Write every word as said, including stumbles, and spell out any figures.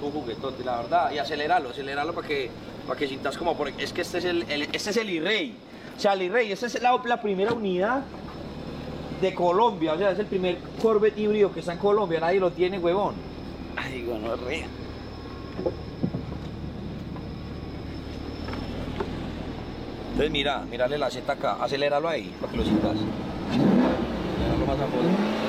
un juguetote, la verdad. Y aceléralo, aceléralo para que, para que sientas como... Por... Es que este es el, el, este es el I-Rey. O sea, el I-Rey, esta es la, la primera unidad de Colombia. O sea, es el primer Corvette híbrido que está en Colombia. Nadie lo tiene, huevón. Ay, bueno, re. Entonces mira, mírale la Z acá, aceléralo ahí, para que lo sientas. Aceléralo más a fondo.